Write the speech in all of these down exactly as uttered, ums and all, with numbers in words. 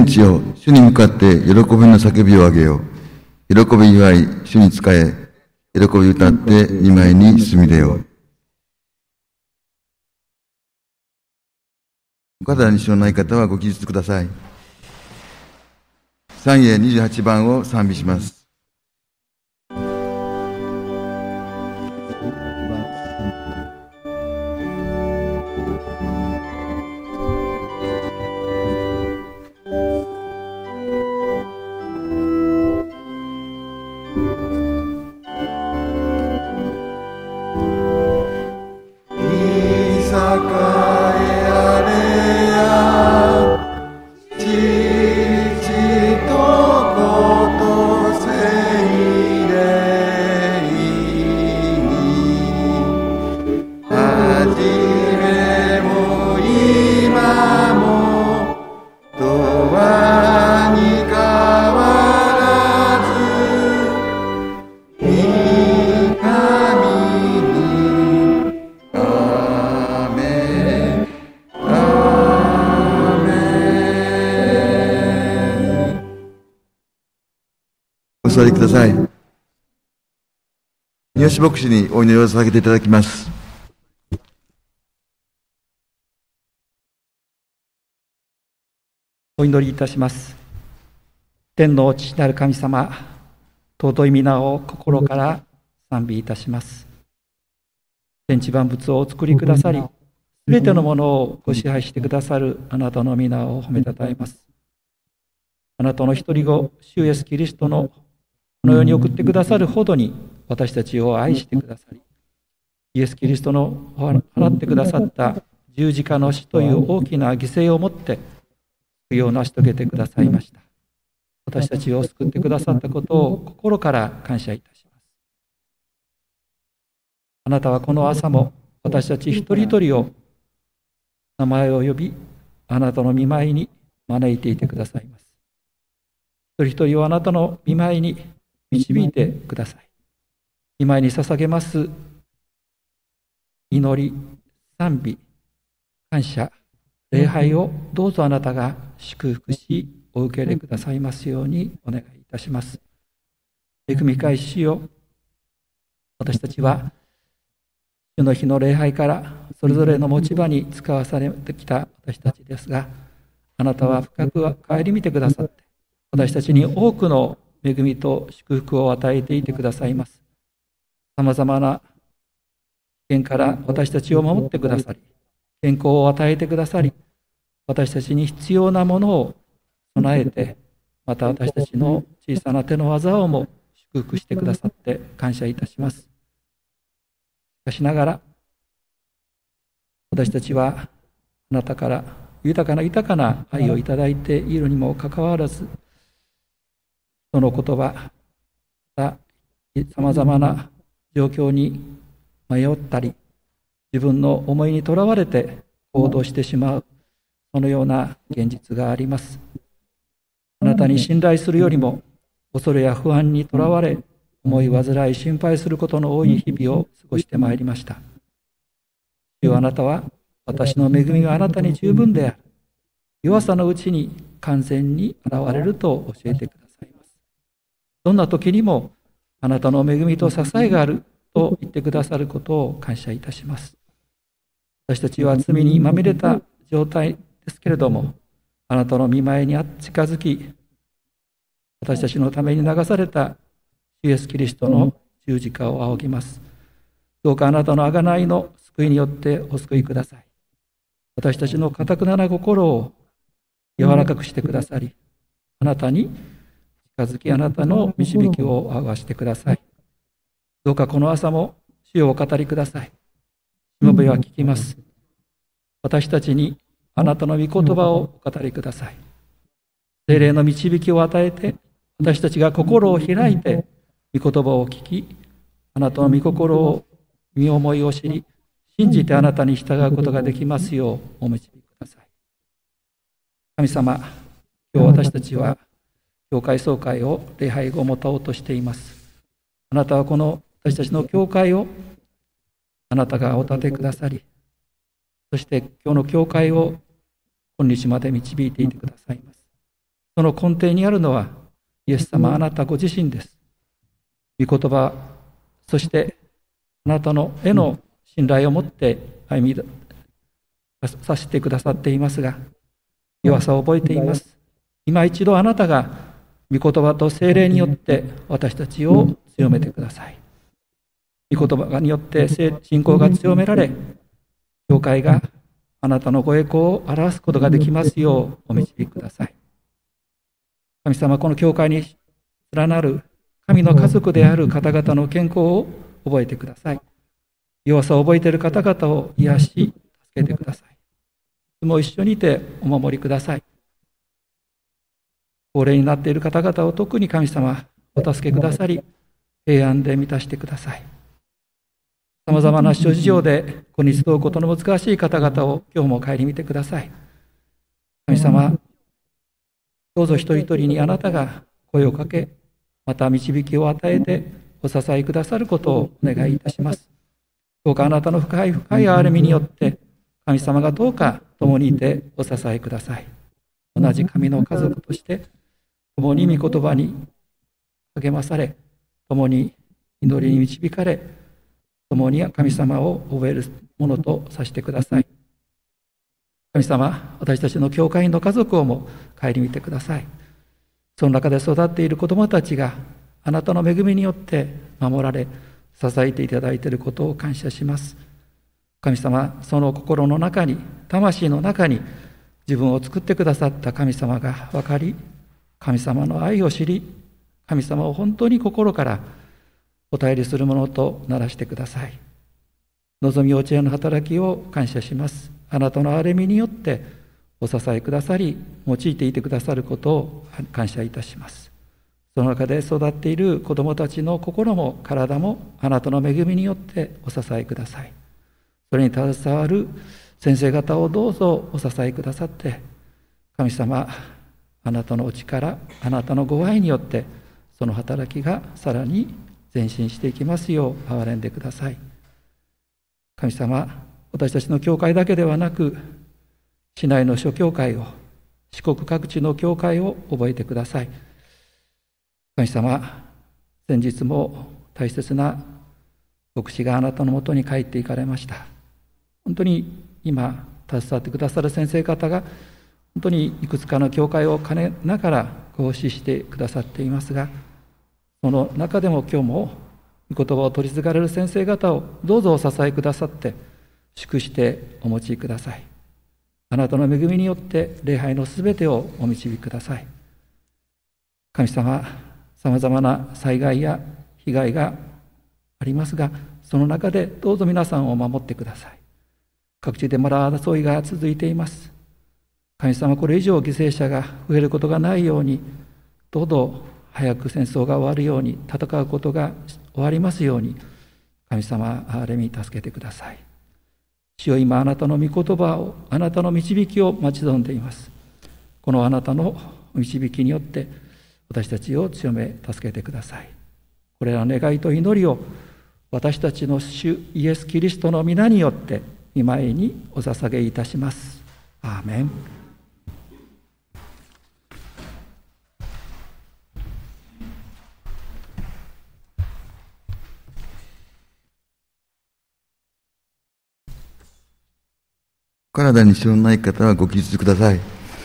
ちよ、主に向かって喜びの叫びをあげよう。喜び祝い、主に仕え、喜び歌って御前に進み出よう。お体に支障のない方はご起立ください。三へにじゅうはちばんを賛美します。お座りください。三好牧師にお祈りを捧げていただきます。 お祈りいたします。天の父なる神様、尊い皆を心から賛美いたします。天地万物をお作りくださり、すべてのものをご支配してくださるあなたの皆を褒めたたえます。あなたの一人子、主イエスキリストのこの世に送ってくださるほどに私たちを愛してくださり、イエス・キリストの払ってくださった十字架の死という大きな犠牲をもって救いを成し遂げてくださいました。私たちを救ってくださったことを心から感謝いたします。あなたはこの朝も私たち一人一人を名前を呼び、あなたの御前に招いていてくださいます。一人一人をあなたの御前に導いてください。御前に捧げます祈り、賛美、感謝、礼拝をどうぞあなたが祝福しお受け入れくださいますようにお願いいたします。恵み深い主よ、私たちは主の日の礼拝からそれぞれの持ち場に使わされてきた私たちですが、あなたは深く顧みてくださって私たちに多くの恵みと祝福を与えていてくださいます。さまざまな危険から私たちを守ってくださり、健康を与えてくださり、私たちに必要なものを備えて、また私たちの小さな手の技をも祝福してくださって感謝いたします。しかしながら、私たちはあなたから豊かな豊かな愛をいただいているにもかかわらず、その言葉、またさまざまな状況に迷ったり、自分の思いにとらわれて行動してしまう、そのような現実があります。あなたに信頼するよりも、恐れや不安にとらわれ、思い煩い、心配することの多い日々を過ごしてまいりました。主よ、あなたは、私の恵みがあなたに十分である。弱さのうちに完全に現れると教えてくださいます。どんな時にも、あなたの恵みと支えがあると言ってくださることを感謝いたします。私たちは罪にまみれた状態ですけれども、あなたの御前に近づき、私たちのために流された主イエスキリストの十字架を仰ぎます。どうかあなたの贖いの救いによってお救いください。私たちの堅くなな心を柔らかくしてくださり、あなたに近づき、あなたの導きを合わせてください。どうかこの朝も主をお語りください。しもべは聞きます。私たちにあなたの御言葉をお語りください。聖霊の導きを与えて、私たちが心を開いて御言葉を聞き、あなたの御心を、御思いを知り、信じてあなたに従うことができますようお導きください。神様、今日私たちは教会総会を礼拝後もたおうとしています。あなたはこの私たちの教会をあなたがお立てくださり、そして今日の教会を今日まで導いていてくださいます。 その根底にあるのは、イエス様あなたご自身です。御言葉、そしてあなたのへの信頼を持って歩みさせてくださっていますが、弱さを覚えています。今一度あなたが御言葉と聖霊によって私たちを強めてください。御言葉によって信仰が強められ、教会があなたのご栄光を表すことができますようお導きください。神様、この教会に連なる神の家族である方々の健康を覚えてください。弱さを覚えている方々を癒し、助けてください。いつも一緒にいてお守りください。高齢になっている方々を特に神様お助けくださり、平安で満たしてください。さまざまな諸事情で子に集うことの難しい方々を今日も顧みてください。神様、どうぞ一人一人にあなたが声をかけ、また導きを与えてお支えくださることをお願いいたします。どうかあなたの深い深い憐れみによって神様がどうか共にいてお支えください。同じ神の家族として共に御言葉に励まされ、共に祈りに導かれ、共に神様を覚えるものとさせてください。神様、私たちの教会員の家族をも顧みてください。その中で育っている子どもたちがあなたの恵みによって守られ、支えていただいていることを感謝します。神様、その心の中に、魂の中に自分を作ってくださった神様が分かり、神様の愛を知り、神様を本当に心からお頼りするものとならしてください。望み幼稚園の働きを感謝します。あなたの憐れみによってお支えくださり、用いていてくださることを感謝いたします。その中で育っている子どもたちの心も体もあなたの恵みによってお支えください。それに携わる先生方をどうぞお支えくださって、神様、あなたのお力、あなたのご愛によってその働きがさらに前進していきますよう憐れんでください。神様、私たちの教会だけではなく、市内の諸教会を、四国各地の教会を覚えてください。神様、先日も大切な牧師があなたのもとに帰っていかれました。本当に今携わってくださる先生方が本当にいくつかの教会を兼ねながらご奉仕してくださっていますが、その中でも今日も御言葉を取り継がれる先生方をどうぞお支えくださって祝してお持ちください。あなたの恵みによって礼拝のすべてをお導きください。神様、さまざまな災害や被害がありますが、その中でどうぞ皆さんを守ってください。各地でまだ争いが続いています。神様、これ以上犠牲者が増えることがないように、どうぞ早く戦争が終わるように、戦うことが終わりますように、神様、憐れみ助けてください。主よ、今あなたの御言葉を、あなたの導きを待ち望んでいます。このあなたの導きによって私たちを強め助けてください。これらの願いと祈りを私たちの主イエス・キリストの皆によって御前にお捧げいたします。アーメン。 体に支障のない方はご起立ください。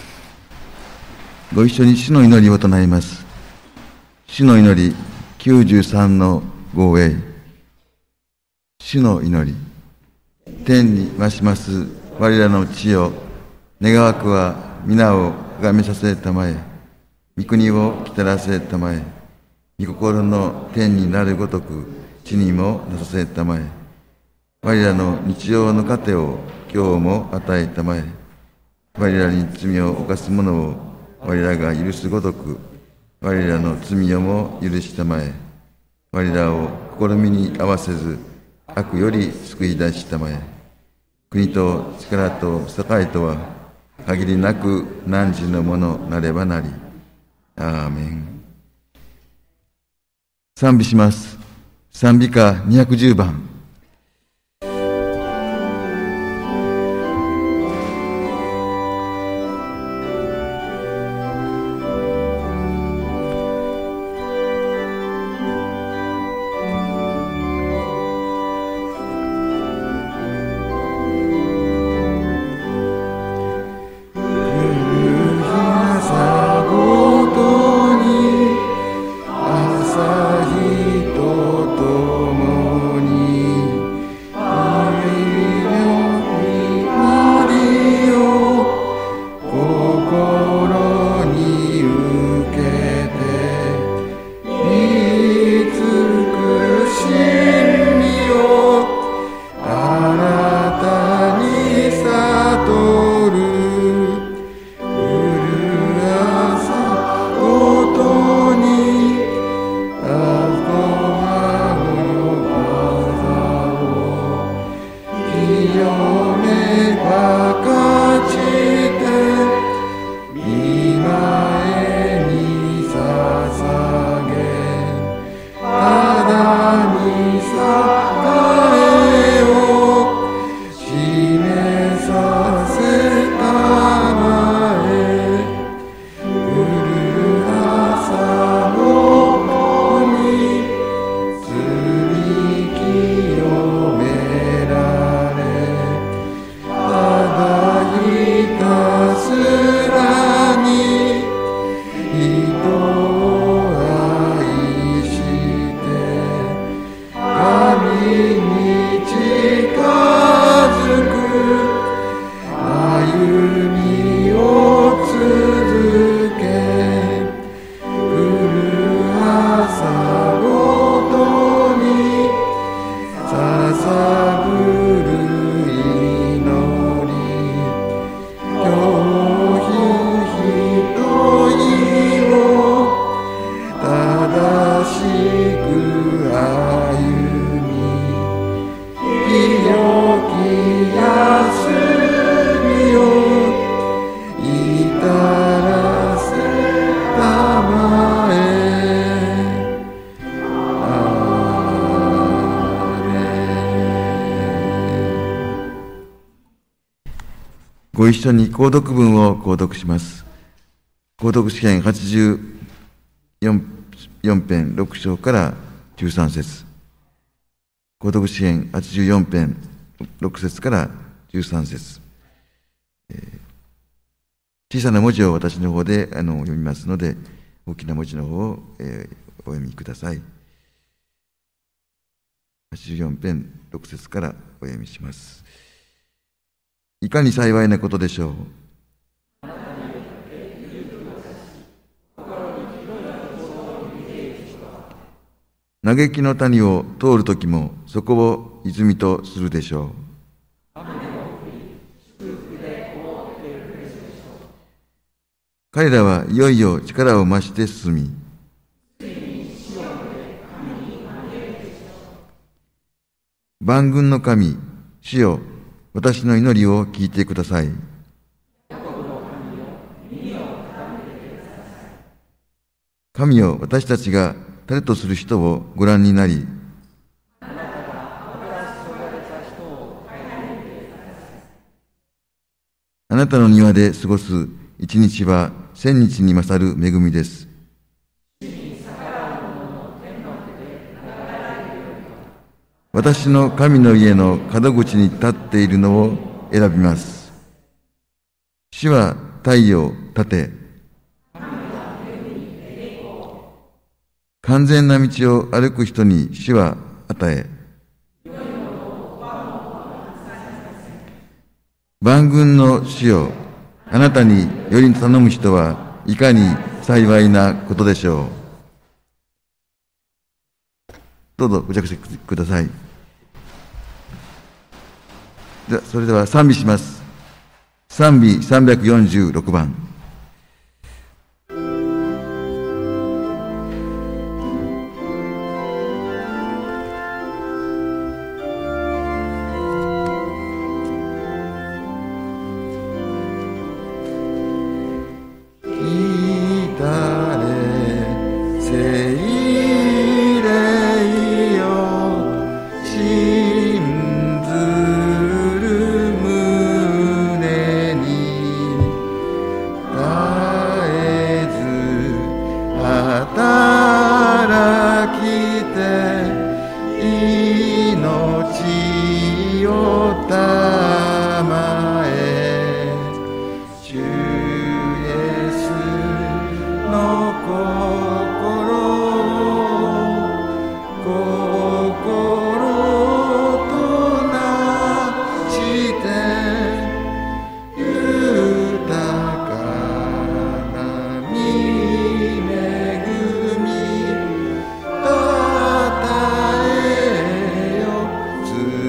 ご一緒に主の祈りを唱えます。主の祈りきゅうじゅうさんの号へ。主の祈り。天に増します我らの地よ、願わくは皆を拝めさせたまえ、御国を来たらせたまえ、御心の天になるごとく地にもなさせたまえ。我らの日常の糧を今日も与えたまえ。我らに罪を犯す者を我らが許すごとく我らの罪をも許したまえ。我らを試みに合わせず悪より救い出したまえ。国と力と栄とは限りなく汝のものなればなり。アーメン。賛美します。賛美歌にひゃくじゅうばん。 ご一緒に購読文を購読します。購読試験はちじゅうよん編ろく章からじゅうさん節。購読試験はちじゅうよん編ろく節からじゅうさん節。えー、小さな文字を私の方であの読みますので、大きな文字の方を、えー、お読みください。はちじゅうよん編ろく節からお読みします。いかに幸いなことでしょう。嘆きの谷を通るときも、そこを泉とするでしょう。彼らはいよいよ力を増して進み、万軍の神、主よ、私の祈りを聞いてください。神よ、私たちが誰とする人をご覧になり、あなたの庭で過ごす一日は千日に勝る恵みです。私の神の家の門口に立っているのを選びます。主は太陽を立て、完全な道を歩く人に主は与え、万軍の主よ、あなたにより頼む人はいかに幸いなことでしょう。どうぞご着席ください。ではそれでは賛美します。賛美さんびゃくよんじゅうろく番。 ず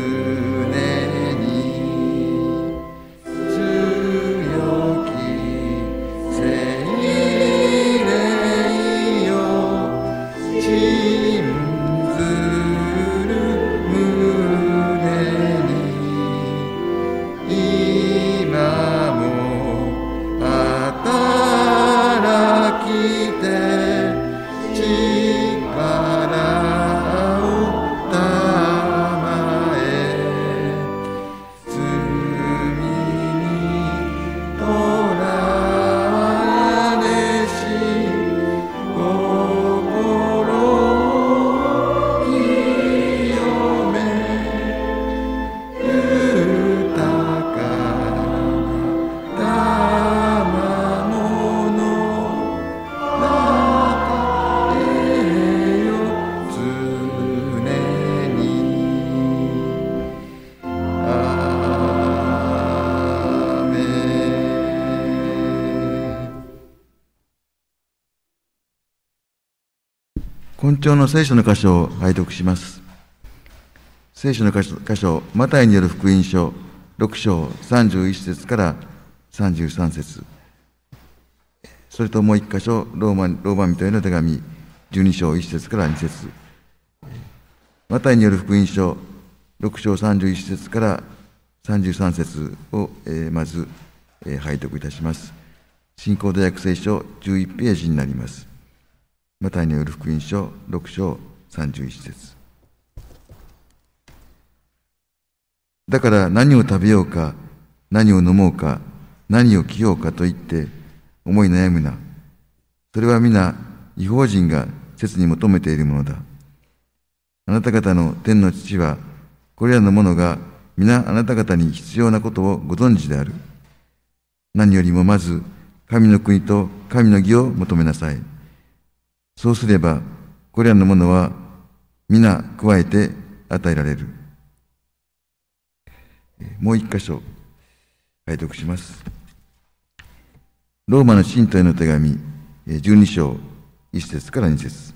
本朝の聖書の箇所を拝読します。聖書の箇所、箇所マタイによる福音書ろく章さんじゅういち節からさんじゅうさん節、それともう一箇所、ローマ、ローマ人への手紙じゅうに章いち節からに節、マタイによる福音書ろく章さんじゅういち節からさんじゅうさん節を、えー、まず、えー、拝読いたします。新興大訳聖書じゅういちページになります。マタイによる福音書ろく章さんじゅういち節。だから何を食べようか、何を飲もうか、何を着ようかと言って思い悩むな。それは皆異邦人が切に求めているものだ。あなた方の天の父はこれらのものが皆あなた方に必要なことをご存知である。何よりもまず神の国と神の義を求めなさい。そうすればこれらのものは皆加えて与えられる。もう一箇所拝読します。ローマの信徒への手紙じゅうに章いち節からに節。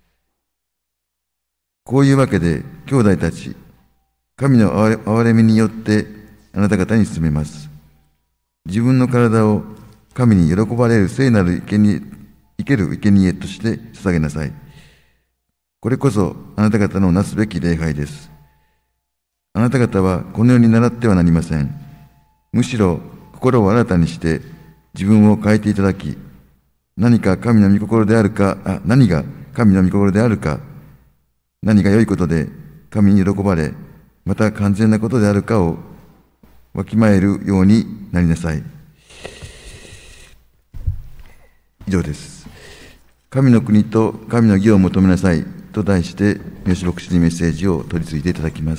こういうわけで兄弟たち、神の憐れみによってあなた方に進めます。自分の体を神に喜ばれる聖なる生贄、生ける生贄として捧げなさい。これこそあなた方のなすべき礼拝です。あなた方はこのように習ってはなりません。むしろ心を新たにして自分を変えていただき、何か神の御心であるか、あ、何が神の御心であるか、何が良いことで神に喜ばれ、また完全なことであるかをわきまえるようになりなさい。以上です。神の国と神の義を求めなさいと題して、三好牧師にメッセージを取り次いでいただきます。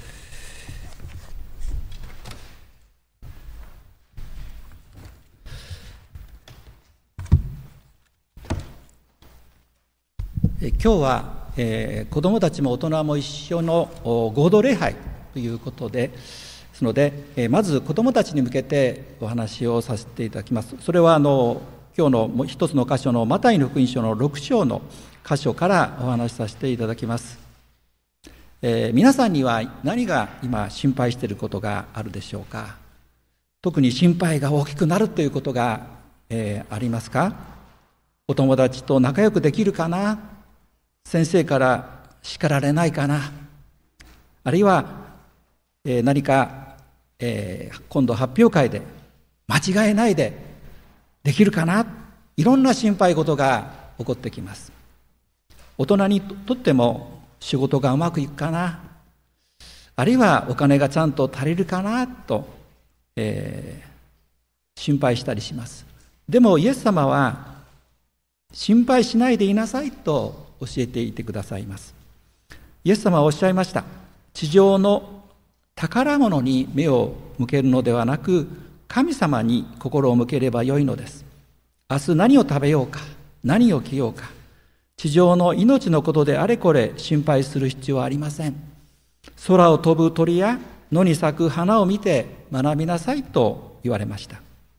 今日は、えー、子どもたちも大人も一緒の合同礼拝ということでですので、えー、まず子どもたちに向けてお話をさせていただきます。それはあの今日のもう一つの箇所のマタイの福音書のろく章の箇所からお話しさせていただきます。えー、皆さんには何が今心配していることがあるでしょうか。特に心配が大きくなるということが、えー、ありますか。お友達と仲良くできるかな、先生から叱られないかな、あるいは、えー、何か、えー、今度発表会で間違えないでできるかな、いろんな心配事が起こってきます。大人にとっても仕事がうまくいくかな、あるいはお金がちゃんと足りるかなと、えー、心配したりします。でもイエス様は心配しないでいなさいと教えていてくださいます。イエス様はおっしゃいました。地上の宝物に目を向けるのではなく、神様に心を向ければよいのです。明日何を食べようか、何を着ようか、地上の命のことであれこれ心配する必要はありません。空を飛ぶ鳥や野に咲く花を見て学びなさいと言われました。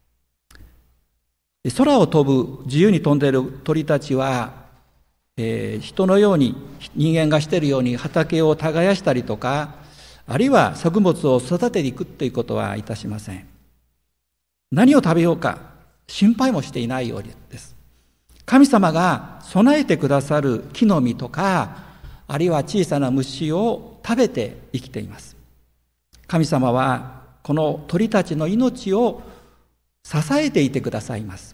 空を飛ぶ自由に飛んでいる鳥たちは、えー、人のように人間がしているように畑を耕したりとか、あるいは作物を育てていくということはいたしません。何を食べようか心配もしていないようです。神様が備えてくださる木の実とか、あるいは小さな虫を食べて生きています。神様はこの鳥たちの命を支えていてくださいます。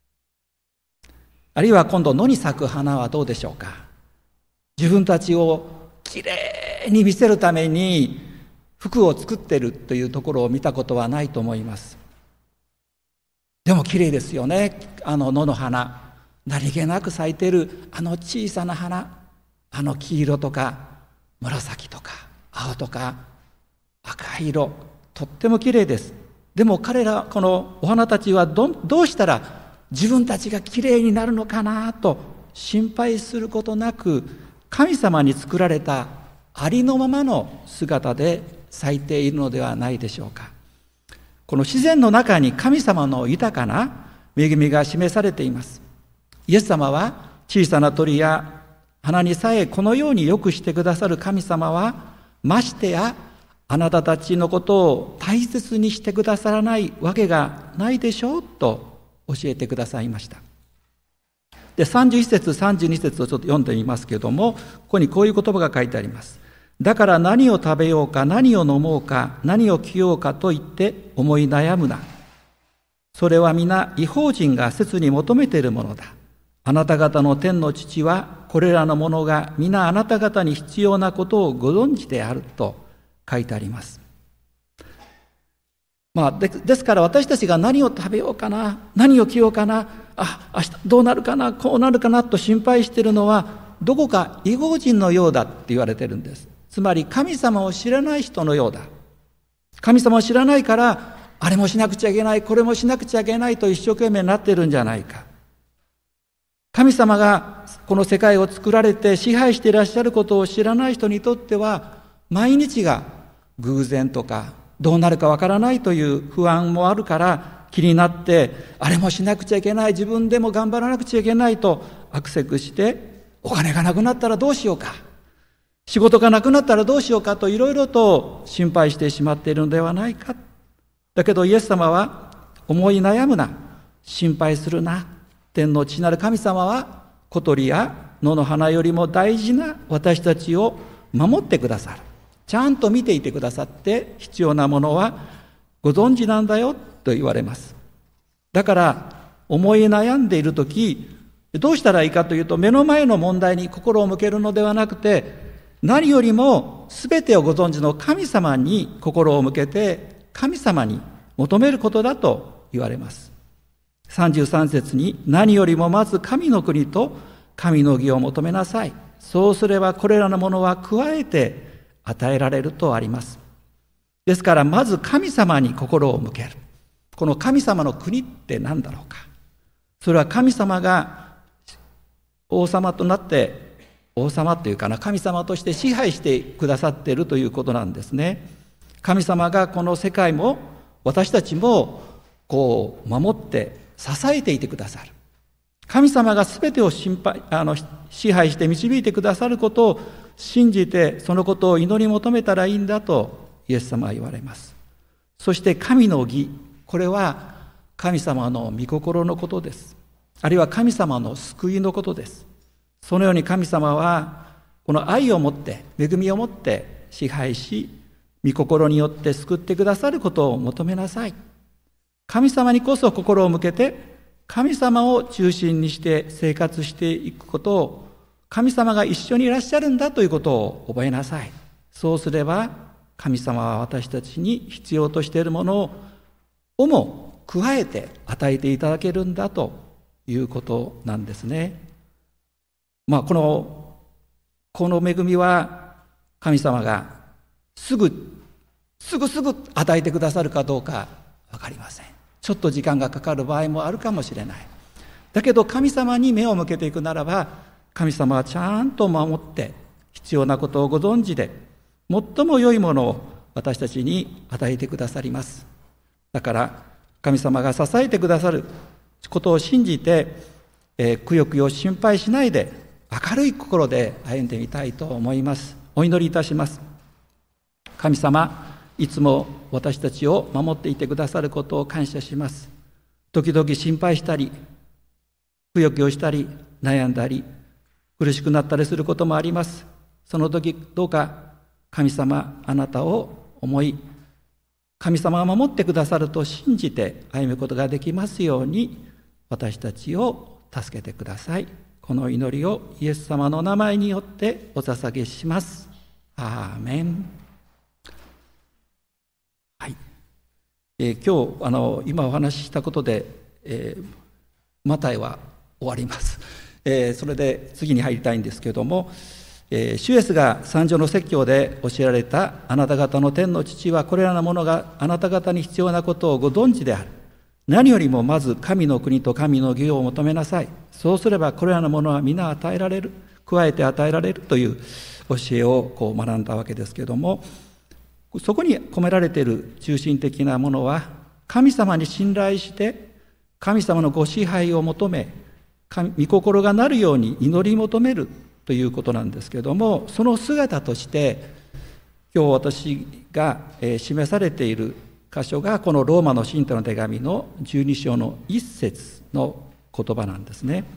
あるいは今度野に咲く花はどうでしょうか。自分たちをきれいに見せるために服を作っているというところを見たことはないと思います。でもきれいですよね。あの野の花、何気なく咲いているあの小さな花、あの黄色とか紫とか青とか赤い色、とってもきれいです。でも彼らこのお花たちは ど, どうしたら自分たちがきれいになるのかなと心配することなく、神様に作られたありのままの姿で咲いているのではないでしょうか。この自然の中に神様の豊かな恵みが示されています。イエス様は小さな鳥や花にさえこのようによくしてくださる神様は、ましてやあなたたちのことを大切にしてくださらないわけがないでしょうと教えてくださいました。で、さんじゅういち節さんじゅうに節をちょっと読んでみますけれども、ここにこういう言葉が書いてあります。だから何を食べようか、何を飲もうか、何を着ようかと言って思い悩むな。それは皆異邦人が切に求めているものだ。あなた方の天の父はこれらのものが皆あなた方に必要なことをご存知であると書いてあります。まあ、でですから私たちが何を食べようかな、何を着ようかな、あ、明日どうなるかな、こうなるかなと心配しているのは、どこか異邦人のようだって言われてるんです。つまり神様を知らない人のようだ。神様を知らないから、あれもしなくちゃいけない、これもしなくちゃいけないと一生懸命になってるんじゃないか。神様がこの世界を作られて支配していらっしゃることを知らない人にとっては、毎日が偶然とかどうなるかわからないという不安もあるから気になって、あれもしなくちゃいけない、自分でも頑張らなくちゃいけないとアクセクして、お金がなくなったらどうしようか、仕事がなくなったらどうしようかといろいろと心配してしまっているのではないか。だけどイエス様は、思い悩むな、心配するな、天の父なる神様は小鳥や野の花よりも大事な私たちを守ってくださる。ちゃんと見ていてくださって、必要なものはご存知なんだよと言われます。だから思い悩んでいるとき、どうしたらいいかというと、目の前の問題に心を向けるのではなくて、何よりも全てをご存知の神様に心を向けて、神様に求めることだと言われます。さんじゅうさん節に、何よりもまず神の国と神の義を求めなさい。そうすればこれらのものは加えて与えられるとあります。ですからまず神様に心を向ける。この神様の国って何だろうか。それは神様が王様となって、王様というかな、神様として支配してくださっているということなんですね。神様がこの世界も私たちもこう守って支えていてくださる。神様が全てを心配あの支配して導いてくださることを信じて、そのことを祈り求めたらいいんだとイエス様は言われます。そして神の義、これは神様の御心のことです。あるいは神様の救いのことです。そのように神様はこの愛をもって恵みをもって支配し、御心によって救ってくださることを求めなさい。神様にこそ心を向けて、神様を中心にして生活していくことを、神様が一緒にいらっしゃるんだということを覚えなさい。そうすれば神様は私たちに必要としているものをも加えて与えていただけるんだということなんですね。まあこのこの恵みは神様がすぐすぐすぐ与えてくださるかどうか分かりません。ちょっと時間がかかる場合もあるかもしれない。だけど神様に目を向けていくならば、神様はちゃんと守って必要なことをご存知で、最も良いものを私たちに与えてくださります。だから神様が支えてくださることを信じて、えー、くよくよ心配しないで明るい心で歩んでみたいと思います。お祈りいたします。神様、いつも私たちを守っていてくださることを感謝します。時々心配したり、くよくよしたり、悩んだり、苦しくなったりすることもあります。その時どうか神様、あなたを思い、神様が守ってくださると信じて歩むことができますように、私たちを助けてください。この祈りをイエス様の名前によってお捧げします。アーメン。はい、えー、今日あの今お話ししたことで、えー、マタイは終わります。えー、それで次に入りたいんですけれども、えー、主イエスが三条の説教で教えられた、あなた方の天の父はこれらのものがあなた方に必要なことをご存知である。何よりもまず神の国と神の義を求めなさい。そうすればこれらのものは皆与えられる、加えて与えられるという教えをこう学んだわけですけれども、そこに込められている中心的なものは、神様に信頼して神様のご支配を求め、御心がなるように祈り求めるということなんですけれども、その姿として今日私が示されている箇所がこのローマの信徒の手紙のじゅうに章の一節の言葉なんですね。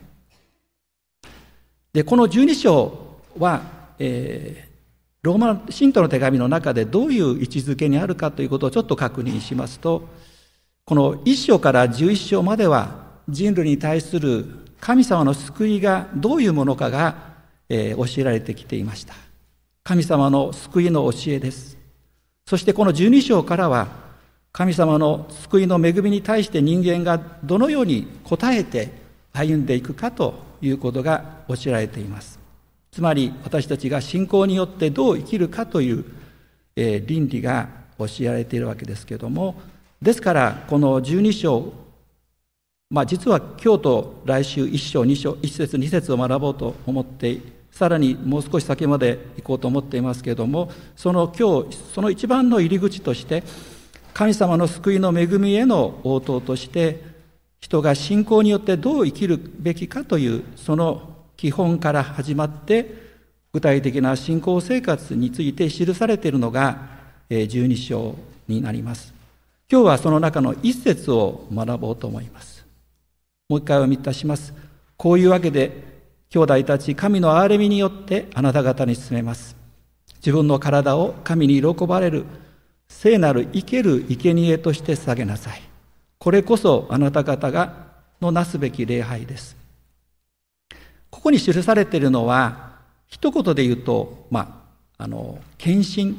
でこのじゅうに章は、えー、ローマ信徒の手紙の中でどういう位置づけにあるかということをちょっと確認しますと、このいっ章からじゅういっ章までは人類に対する神様の救いがどういうものかが、えー、教えられてきていました。神様の救いの教えです。そしてこのじゅうに章からは神様の救いの恵みに対して人間がどのように応えて歩んでいくかということが教えられています。つまり私たちが信仰によってどう生きるかという、えー、倫理が教えられているわけですけれども、ですからこのじゅうに章、まあ、実は今日と来週いっ章に章いち節に節を学ぼうと思ってさらにもう少し先まで行こうと思っていますけれども、その今日その一番の入り口として神様の救いの恵みへの応答として人が信仰によってどう生きるべきかというその基本から始まって具体的な信仰生活について記されているのがじゅうに章になります。今日はその中の一節を学ぼうと思います。もう一回お読みいたします。こういうわけで兄弟たち、神の憐れみによってあなた方に進めます。自分の体を神に喜ばれる聖なる生ける生贄として捧げなさい。これこそあなた方がのなすべき礼拝です。ここに記されているのは一言で言うと、まあ、あの献身、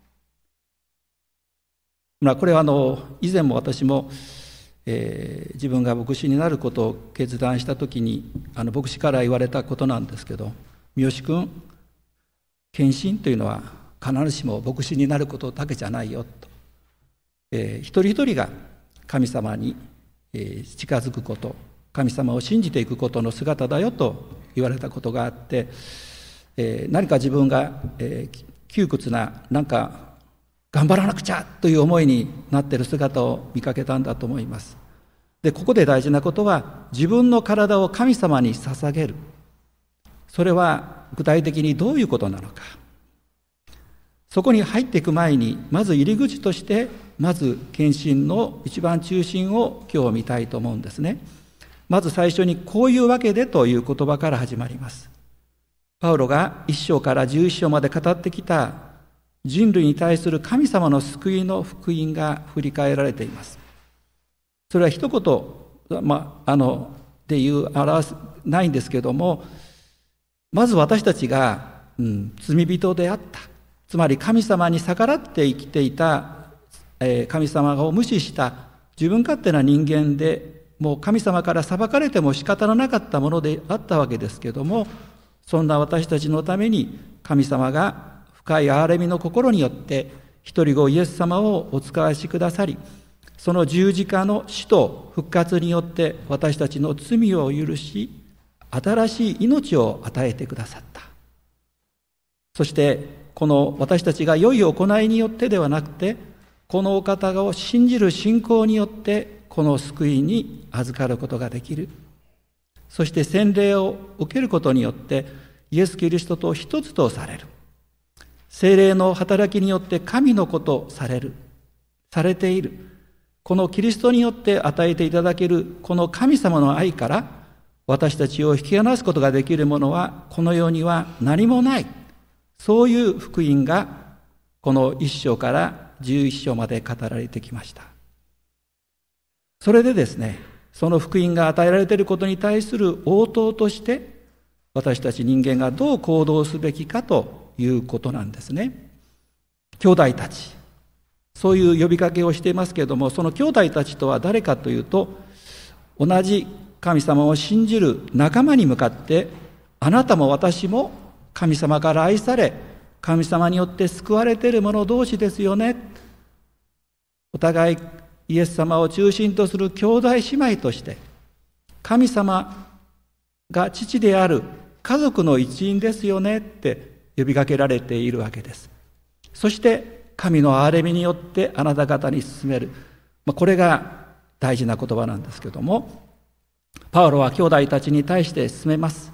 まあ、これはあの以前も私もえー、自分が牧師になることを決断したときにあの牧師から言われたことなんですけど、三好君、献身というのは必ずしも牧師になることだけじゃないよと、えー、一人一人が神様に、えー、近づくこと、神様を信じていくことの姿だよと言われたことがあって、えー、何か自分が、えー、窮屈ななんか頑張らなくちゃという思いになっている姿を見かけたんだと思います。で、ここで大事なことは自分の体を神様に捧げる。それは具体的にどういうことなのか。そこに入っていく前にまず入り口としてまず献身の一番中心を今日見たいと思うんですね。まず最初にこういうわけでという言葉から始まります。パウロがいっ章からじゅういっ章まで語ってきた人類に対する神様の救いの福音が振り返られています。それは一言、まあ、あので言う表すないんですけども、まず私たちが、うん、罪人であった、つまり神様に逆らって生きていた、えー、神様を無視した自分勝手な人間で、もう神様から裁かれても仕方のなかったものであったわけですけども、そんな私たちのために神様が深い憐れみの心によって一人子イエス様をお使わしくださり、その十字架の死と復活によって私たちの罪を許し、新しい命を与えてくださった。そしてこの私たちが良い行いによってではなくて、このお方を信じる信仰によってこの救いに預かることができる。そして洗礼を受けることによってイエス・キリストと一つとされる。聖霊の働きによって神のことされる、されている。このキリストによって与えていただけるこの神様の愛から私たちを引き離すことができるものはこの世には何もない。そういう福音がこのいっ章からじゅういっ章まで語られてきました。それでですね、その福音が与えられていることに対する応答として私たち人間がどう行動すべきかということなんですね。兄弟たち、そういう呼びかけをしていますけれども、その兄弟たちとは誰かというと、同じ神様を信じる仲間に向かって、あなたも私も神様から愛され、神様によって救われている者同士ですよね。お互いイエス様を中心とする兄弟姉妹として、神様が父である家族の一員ですよねって呼びかけられているわけです。そして神の憐れみによってあなた方に進める、まあ、これが大事な言葉なんですけども、パウロは兄弟たちに対して進めます。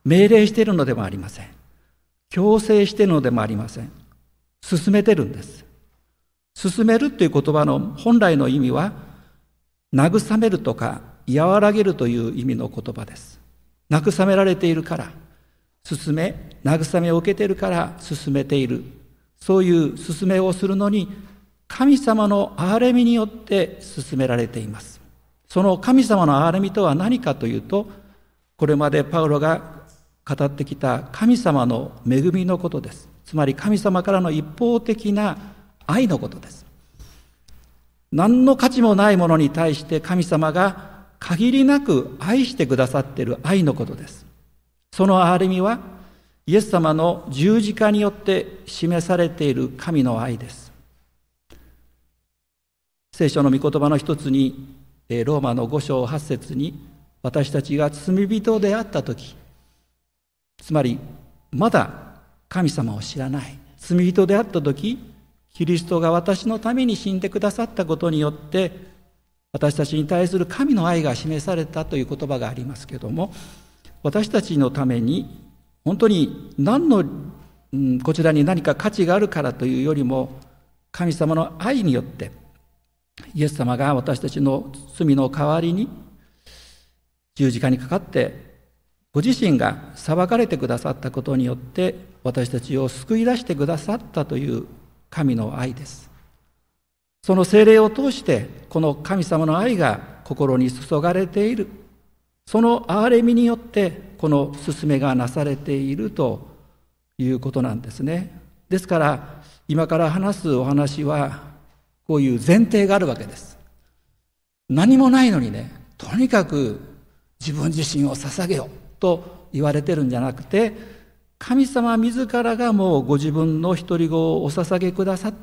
命令しているのでもありません。強制しているのでもありません。進めてるんです。進めるという言葉の本来の意味は、慰めるとか和らげるという意味の言葉です。慰められているから進め、慰めを受けているから進めている。そういう進めをするのに、神様の憐れみによって進められています。その神様の憐れみとは何かというと、これまでパウロが語ってきた神様の恵みのことです。つまり神様からの一方的な愛のことです。何の価値もないものに対して神様が限りなく愛してくださっている愛のことです。その憐れみはイエス様の十字架によって示されている神の愛です。聖書の御言葉の一つに、ローマのご章はち節に、私たちが罪人であったとき、つまりまだ神様を知らない罪人であったとき、キリストが私のために死んでくださったことによって、私たちに対する神の愛が示されたという言葉がありますけれども、私たちのために本当に何の、うん、こちらに何か価値があるからというよりも、神様の愛によってイエス様が私たちの罪の代わりに十字架にかかってご自身が裁かれてくださったことによって、私たちを救い出してくださったという神の愛です。その聖霊を通してこの神様の愛が心に注がれている。その憐れみによってこの勧めがなされているということなんですね。ですから今から話すお話はこういう前提があるわけです。何もないのにね、とにかく自分自身を捧げよと言われてるんじゃなくて、神様自らがもうご自分の独り子をお捧げくださって、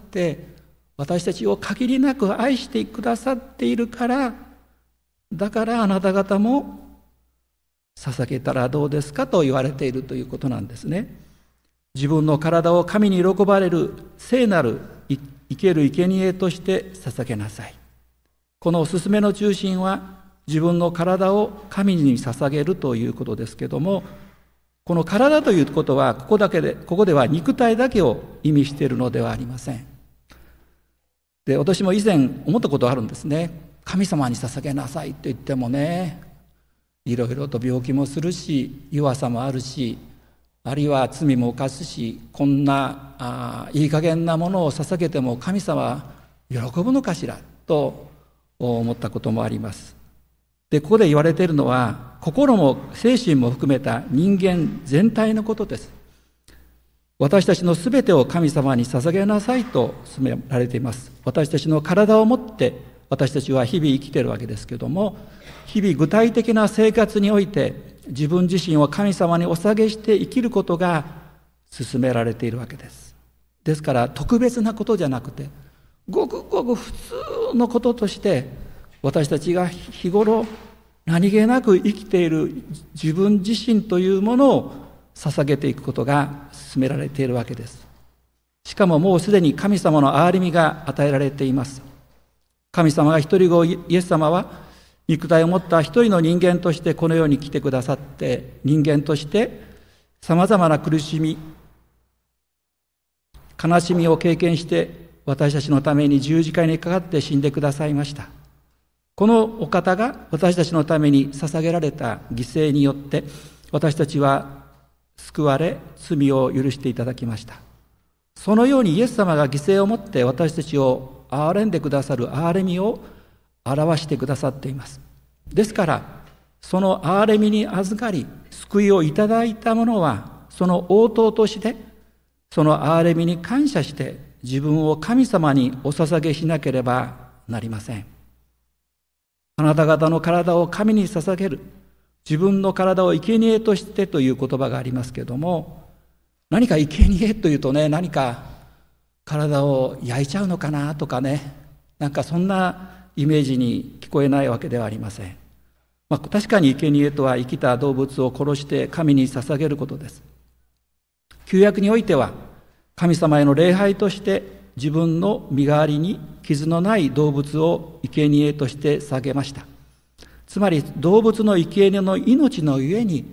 私たちを限りなく愛してくださっているから、だからあなた方も捧げたらどうですかと言われているということなんですね。自分の体を神に喜ばれる聖なる生ける生贄として捧げなさい。このお勧めの中心は自分の体を神に捧げるということですけども、この体ということはここだけでここでは肉体だけを意味しているのではありません。で、私も以前思ったことがあるんですね。神様に捧げなさいと言ってもね、いろいろと病気もするし、弱さもあるし、あるいは罪も犯すし、こんなあいい加減なものを捧げても神様は喜ぶのかしらと思ったこともあります。で、ここで言われているのは心も精神も含めた人間全体のことです。私たちのすべてを神様に捧げなさいと勧められています。私たちの体をもって私たちは日々生きているわけですけども、日々具体的な生活において自分自身を神様にお捧げして生きることが勧められているわけです。ですから特別なことじゃなくて、ごくごく普通のこととして私たちが日頃何気なく生きている自分自身というものを捧げていくことが勧められているわけです。しかももうすでに神様の憐れみが与えられています。神様が一人子イエス様は肉体を持った一人の人間としてこの世に来てくださって、人間としてさまざまな苦しみ、悲しみを経験して私たちのために十字架にかかって死んでくださいました。このお方が私たちのために捧げられた犠牲によって私たちは救われ、罪を許していただきました。そのようにイエス様が犠牲をもって私たちを憐れんでくださる憐れみを表してくださっています。ですからその憐れみに預かり救いをいただいた者は、その応答としてその憐れみに感謝して自分を神様にお捧げしなければなりません。あなた方の体を神に捧げる、自分の体を生贄としてという言葉がありますけれども、何か生贄というとね、何か体を焼いちゃうのかなとかね、なんかそんなイメージに聞こえないわけではありません。まあ、確かに生贄とは生きた動物を殺して神に捧げることです。旧約においては神様への礼拝として自分の身代わりに傷のない動物を生贄として捧げました。つまり動物の生贄の命のゆえに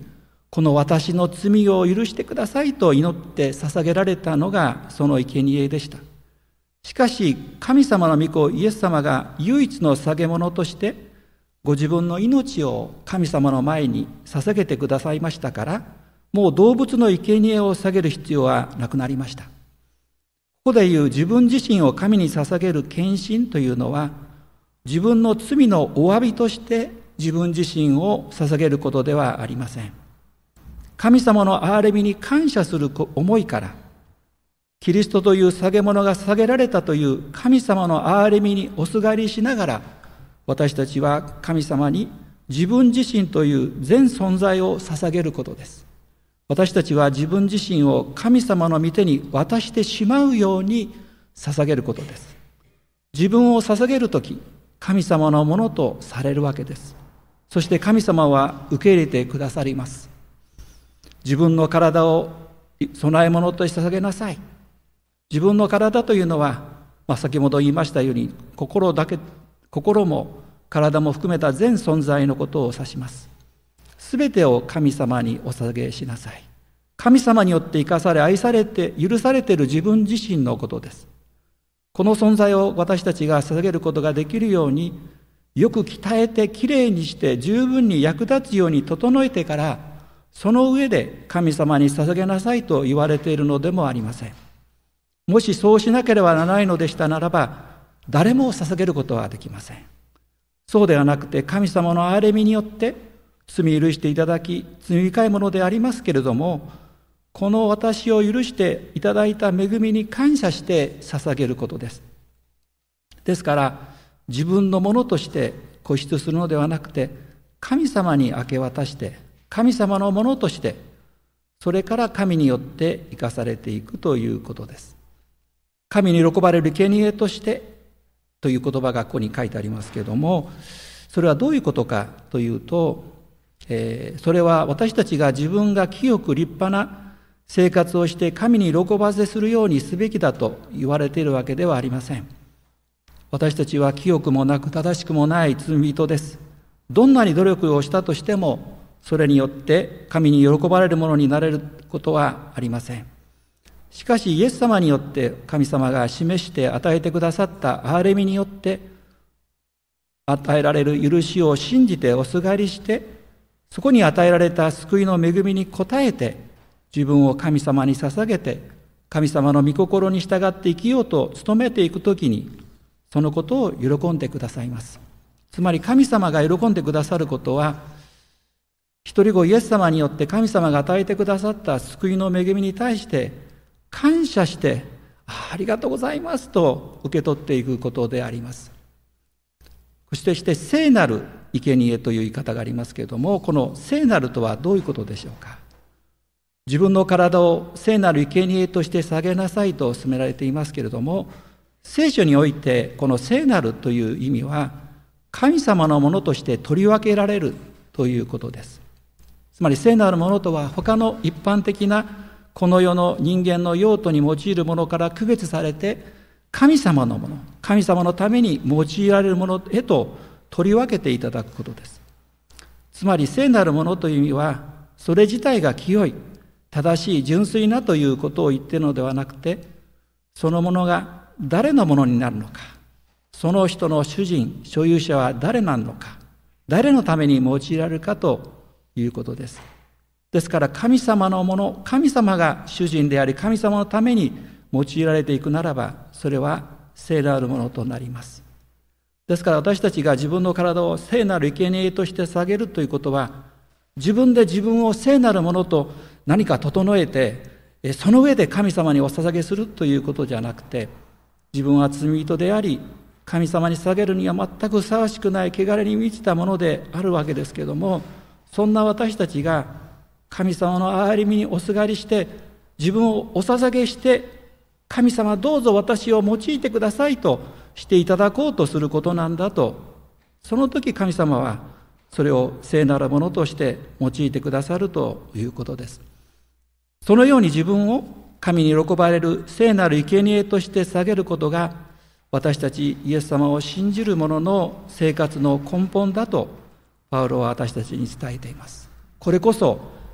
この私の罪を許してくださいと祈って捧げられたのがその生贄でした。しかし神様の御子イエス様が唯一の捧げ物としてご自分の命を神様の前に捧げてくださいましたから、もう動物の生贄を捧げる必要はなくなりました。ここでいう自分自身を神に捧げる献身というのは、自分の罪のお詫びとして自分自身を捧げることではありません。神様の憐れみに感謝する思いから、キリストという捧げ物が捧げられたという神様の憐れみにおすがりしながら、私たちは神様に自分自身という全存在を捧げることです。私たちは自分自身を神様の御手に渡してしまうように捧げることです。自分を捧げるとき、神様のものとされるわけです。そして神様は受け入れてくださります。自分の体を供え物として捧げなさい。自分の体というのは、まあ、先ほど言いましたように、心だけ、心も体も含めた全存在のことを指します。すべてを神様にお捧げしなさい。神様によって生かされ、愛されて、許されている自分自身のことです。この存在を私たちが捧げることができるように、よく鍛えて、きれいにして、十分に役立つように整えてから、その上で神様に捧げなさいと言われているのでもありません。もしそうしなければならないのでしたならば、誰も捧げることはできません。そうではなくて、神様の憐れみによって罪許していただき、罪深いものでありますけれども、この私を許していただいた恵みに感謝して捧げることです。ですから、自分のものとして固執するのではなくて、神様に明け渡して、神様のものとして、それから神によって生かされていくということです。神に喜ばれる生贄としてという言葉がここに書いてありますけれども、それはどういうことかというと、えー、それは私たちが自分が清く立派な生活をして神に喜ばせするようにすべきだと言われているわけではありません。私たちは清くもなく正しくもない罪人です。どんなに努力をしたとしても、それによって神に喜ばれるものになれることはありません。しかしイエス様によって神様が示して与えてくださった憐れみによって与えられる許しを信じておすがりして、そこに与えられた救いの恵みに応えて自分を神様に捧げて神様の御心に従って生きようと努めていくときに、そのことを喜んでくださいます。つまり神様が喜んでくださることは、一人子イエス様によって神様が与えてくださった救いの恵みに対して感謝して、ありがとうございますと受け取っていくことであります。そしてして聖なる生贄という言い方がありますけれども、この聖なるとはどういうことでしょうか。自分の体を聖なる生贄として捧げなさいと勧められていますけれども、聖書においてこの聖なるという意味は神様のものとして取り分けられるということです。つまり聖なるものとは、他の一般的なこの世の人間の用途に用いるものから区別されて、神様のもの、神様のために用いられるものへと取り分けていただくことです。つまり聖なるものという意味は、それ自体が清い、正しい、純粋なということを言っているのではなくて、そのものが誰のものになるのか、その人の主人、所有者は誰なのか、誰のために用いられるかということです。ですから神様のもの、神様が主人であり、神様のために用いられていくならば、それは聖なるものとなります。ですから私たちが自分の体を聖なる生贄として捧げるということは、自分で自分を聖なるものと何か整えて、その上で神様にお捧げするということじゃなくて、自分は罪人であり、神様に捧げるには全くふさわしくない汚れに満ちたものであるわけですけれども、そんな私たちが神様の憐れみにおすがりして、自分をお捧げして、神様どうぞ私を用いてくださいとしていただこうとすることなんだと、その時神様はそれを聖なるものとして用いてくださるということです。そのように自分を神に喜ばれる聖なる生贄として捧げることが、私たちイエス様を信じる者の生活の根本だとパウロは私たちに伝えています。これこそ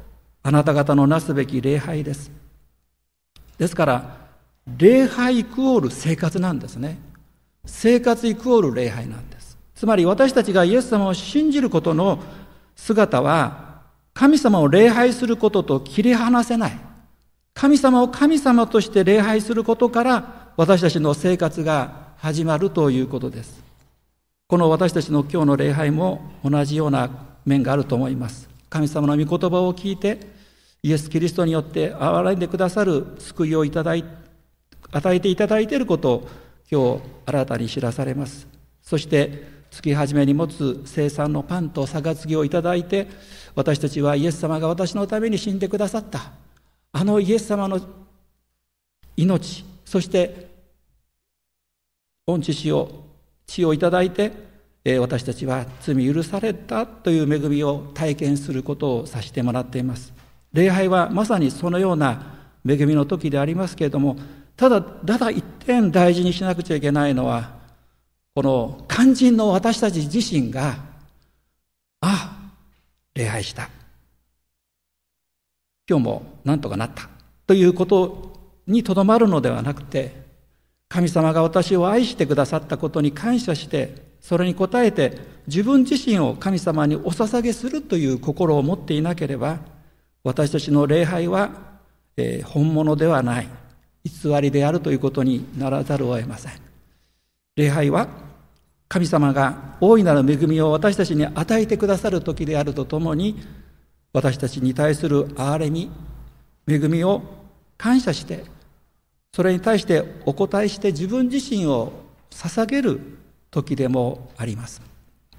あなた方のなすべき礼拝です。ですから礼拝イクオール生活なんですね。生活イクオール礼拝なんです。つまり私たちがイエス様を信じることの姿は、神様を礼拝することと切り離せない。神様を神様として礼拝することから私たちの生活が始まるということです。この私たちの今日の礼拝も同じような面があると思います。神様の御言葉を聞いて、イエス・キリストによって憐れんでくださる救いをいただい与えていただいていることを今日新たに知らされます。そして月初めに持つ聖餐のパンと杯をいただいて、私たちはイエス様が私のために死んでくださったあのイエス様の命、そして御血を血をいただいて、私たちは罪許されたという恵みを体験することをさせてもらっています。礼拝はまさにそのような恵みの時でありますけれども、ただただ一点大事にしなくちゃいけないのは、この肝心の私たち自身が、あ、礼拝した、今日もなんとかなったということにとどまるのではなくて、神様が私を愛してくださったことに感謝して、それに応えて自分自身を神様にお捧げするという心を持っていなければ、私たちの礼拝は、えー、本物ではない、偽りであるということにならざるを得ません。礼拝は神様が大いなる恵みを私たちに与えてくださる時であるとともに、私たちに対する憐れみ、恵みを感謝して、それに対してお答えして自分自身を捧げる時でもあります。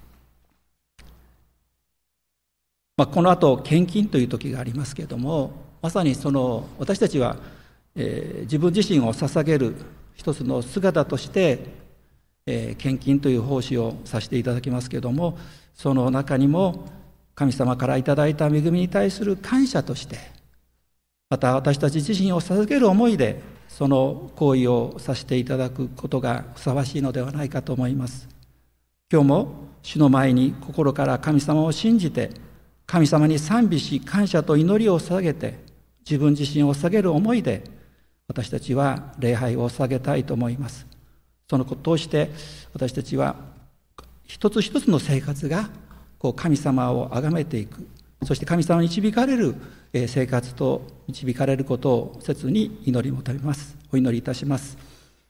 まあ、この後献金という時がありますけれども、まさにその私たちは、えー、自分自身を捧げる一つの姿として、えー、献金という奉仕をさせていただきますけれども、その中にも神様からいただいた恵みに対する感謝として、また私たち自身を捧げる思いでその行為をさせていただくことがふさわしいのではないかと思います。今日も主の前に心から神様を信じて、神様に賛美し感謝と祈りを捧げて、自分自身を捧げる思いで私たちは礼拝を捧げたいと思います。そのことをして私たちは一つ一つの生活がこう神様を崇めていく、そして神様に導かれる生活と導かれることを切に祈り求めます。お祈りいたします。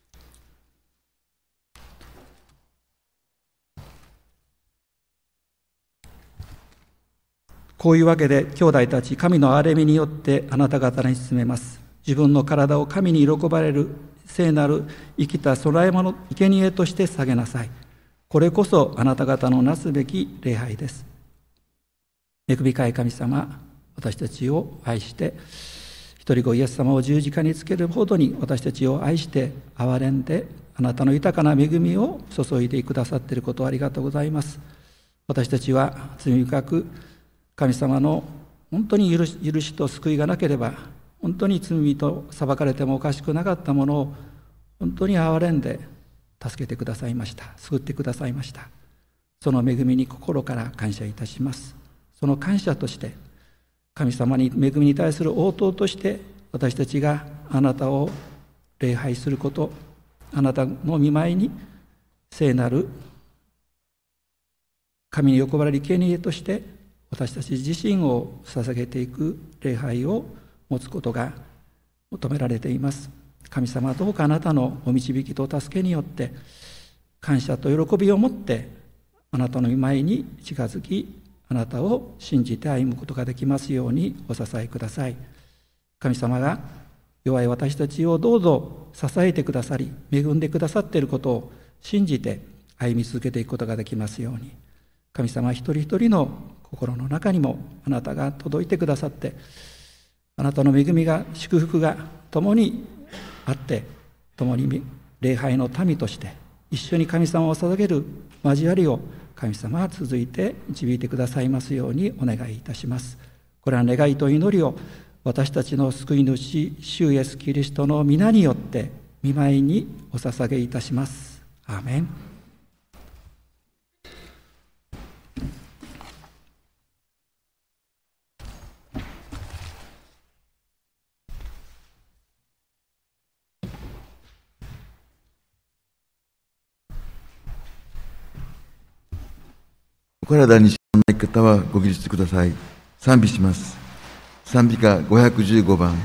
こういうわけで兄弟たち、神の憐れみによってあなた方に進めます。自分の体を神に喜ばれる聖なる生きた供え物、生贄として捧げなさい。これこそあなた方のなすべき礼拝です。恵み深い神様、私たちを愛して一人子イエス様を十字架につけるほどに私たちを愛して憐れんで、あなたの豊かな恵みを注いでくださっていることをありがとうございます。私たちは罪深く神様の本当に許し、許しと救いがなければ本当に罪と裁かれてもおかしくなかったものを本当に憐れんで助けてくださいました。救ってくださいました。その恵みに心から感謝いたします。その感謝として神様に恵みに対する応答として私たちがあなたを礼拝すること、あなたの御前に聖なる神に喜ばれる生贄として私たち自身を捧げていく礼拝を持つことが求められています。神様、どうかあなたのお導きと助けによって感謝と喜びを持ってあなたの御前に近づき、あなたを信じて歩むことができますようにお支えください。神様が弱い私たちをどうぞ支えてくださり、恵んでくださっていることを信じて歩み続けていくことができますように、神様一人一人の心の中にもあなたが届いてくださって、あなたの恵みが祝福が共にあって、共に礼拝の民として一緒に神様を捧げる交わりを神様は続いて導いてくださいますようにお願いいたします。これは願いと祈りを私たちの救い主主イエスキリストの皆によって御前にお捧げいたします。アーメン。 体に知らない方はご起立ください。賛美します。賛美歌ごひゃくじゅうごばん。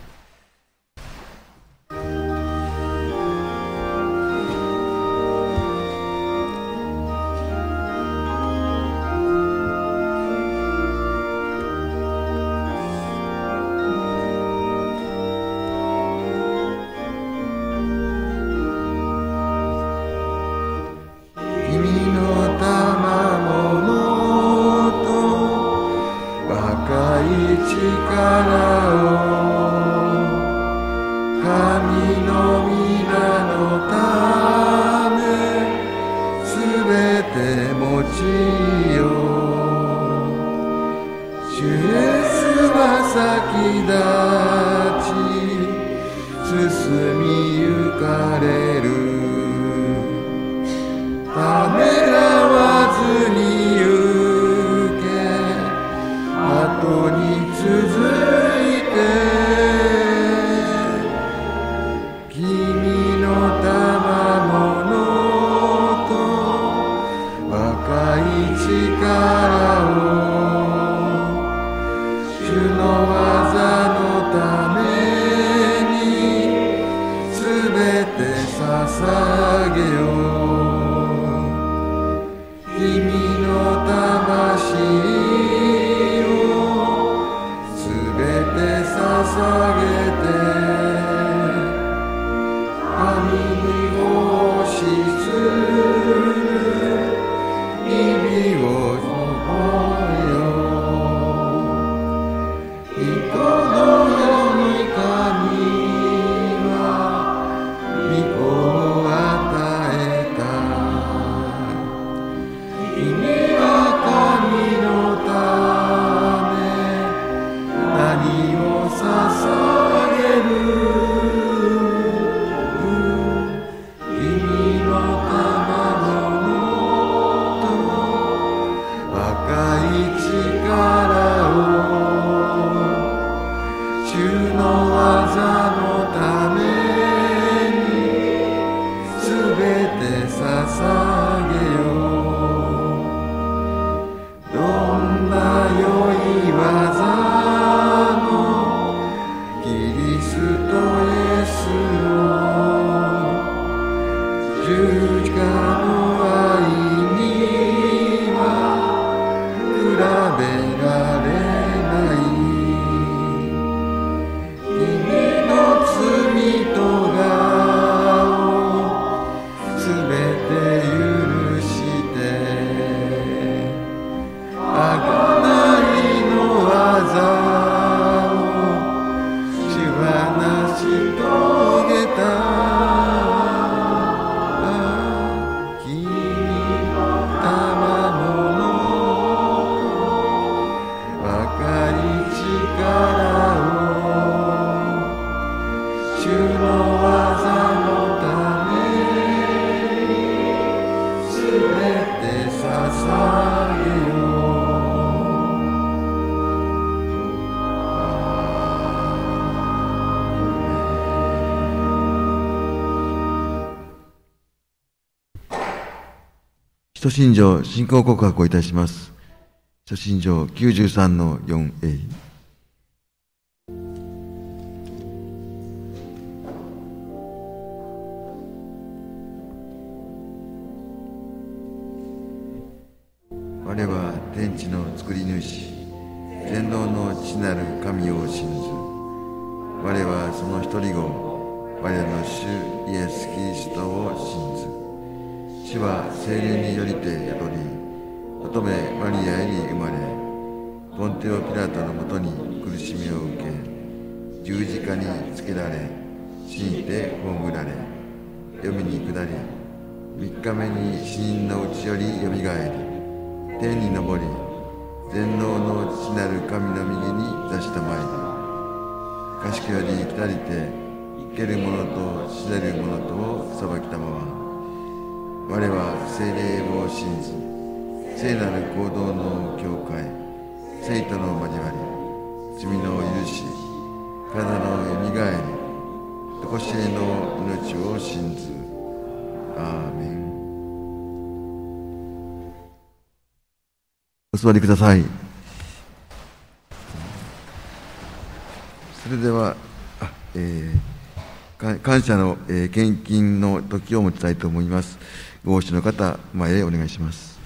使徒信条信仰告白をいたします。使徒信条きゅうじゅうさんのよんエー。我は天地の作り主、全能の父なる神を信ず。我はその一人子、我らの主イエス・キリストを信ず。主は聖霊によりて宿り、乙女マリアに生まれ、ポンテオ・ピラトのもとに苦しみを受け、十字架につけられ、死にて葬られ、黄泉に下り、三日目に死人のうちよりよみがえり、天に昇り、全能の父なる神の右に座したまいり、賢より来たりて、生ける者と死ねる者とを裁きたまま、我は聖霊を信ず、聖なる行動の教会、聖との交わり、罪の許し、体のよみがえり、とこしえの命を信ず。アーメン。 座りください。それでは、あえー、感謝の、えー、献金の時を持ちたいと思います。ご奉仕の方、前へお願いします。